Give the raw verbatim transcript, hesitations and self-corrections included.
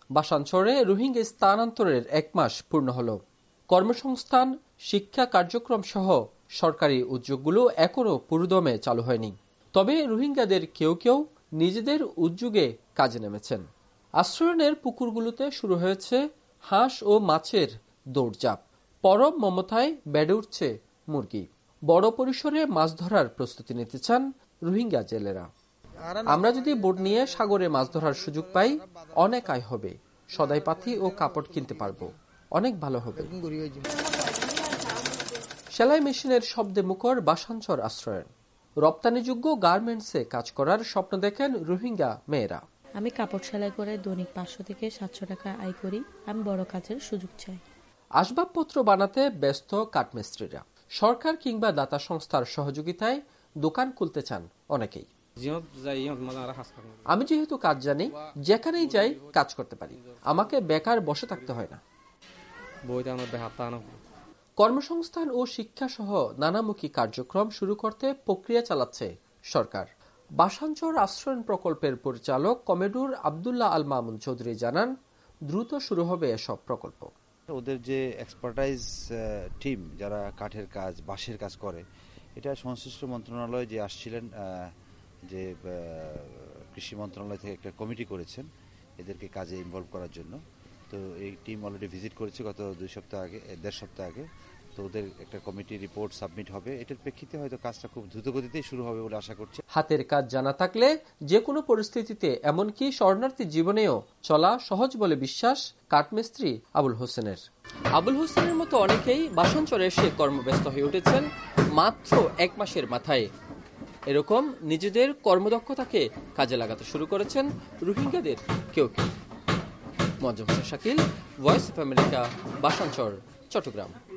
বাসানচরে রোহিঙ্গা স্থানান্তরের এক মাস পূর্ণ হল। কর্মসংস্থান, শিক্ষা কার্যক্রম সহ সরকারি উদ্যোগগুলো এখনও পুরোদমে চালু হয়নি। তবে রোহিঙ্গাদের কেউ কেউ নিজেদের উদ্যোগে কাজে নেমেছেন। আশ্রয়নের পুকুরগুলোতে শুরু হয়েছে হাঁস ও মাছের দৌড়ঝাঁপ। পরম মমতায় বেড়ে উঠছে মুরগি। বড় পরিসরে মাছ ধরার প্রস্তুতি নিতে চান রোহিঙ্গা জেলেরা। আমরা যদি বোট নিয়ে সাগরে মাছ ধরার সুযোগ পাই, অনেক আয় হবে, সদাইপাতি ও কাপড় কিনতে পারবো, অনেক ভালো হবে। সেলাই মেশিনের শব্দে মুখর বাসানচর আশ্রয়ন। রপ্তানিযোগ্য গার্মেন্টসে কাজ করার স্বপ্ন দেখেন রোহিঙ্গা মেয়েরা। আমি কাপড় সেলাই করে দৈনিক পাঁচশো থেকে সাতশো টাকা আয় করি। আমি বড় কাজের সুযোগ চাই। আসবাবপত্র বানাতে ব্যস্ত কাঠমিস্ত্রিরা। সরকার কিংবা দাতা সংস্থার সহযোগিতায় দোকান খুলতে চান অনেকেই। আমি যেহেতু কাজ জানি, যেখানেই যাই কাজ করতে পারি, আমাকে বেকার বসে থাকতে হয় না। কর্মসংস্থান ও শিক্ষা সহ নানামুখী কার্যক্রম শুরু করতে প্রক্রিয়া চালাচ্ছে সরকার। বাসানচর আশ্রয়ন প্রকল্পের পরিচালক কমেডুর আবদুল্লাহ আল মামুন চৌধুরী জানান, দ্রুত শুরু হবে এসব প্রকল্প। ওদের যে এক্সপার্টাইজ টিম যারা কাঠের কাজ, বাঁশের কাজ করে, এটা সংশ্লিষ্ট মন্ত্রণালয় যে আসছিলেন, যে কৃষি মন্ত্রণালয় থেকে একটা কমিটি করেছেন এদেরকে কাজে ইনভলভ করার জন্য। তো এই টিম অলরেডি ভিজিট করেছে গত দুই সপ্তাহ আগে, দেড় সপ্তাহ আগে। তো ওদের একটা কমিটি রিপোর্ট সাবমিট হবে। এটার প্রেক্ষিতে হয়তো কাজটা খুব দ্রুতগতিতেই শুরু হবে বলে আশা করছি। হাতের কাজ জানা থাকলে যে কোনো পরিস্থিতিতে, এমনকি শরণার্থী জীবনেও চলা সহজ বলে বিশ্বাস কাঠমিস্ত্রি আবুল হোসেনের। আবুল হোসেনের মতো অনেকেই বাসানচরে এসে কর্মব্যস্ত হয়ে উঠেছেন মাত্র এক মাসের মাথায়। এরকম নিজেদের কর্মদক্ষতাকে কাজে লাগাতে শুরু করেছেন রোহিঙ্গাদের কেউ কেউ। Manjur Shakil, Voice of America, Bhasanchar, Chittagong.